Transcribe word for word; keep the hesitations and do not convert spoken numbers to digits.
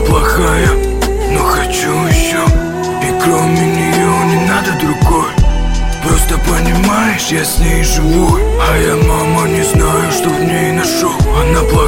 плохая, но хочу еще. И кроме нее не надо другой. Просто понимаешь, я с ней живу, а я, мама, не знаю, что в ней нашел. Она плохая.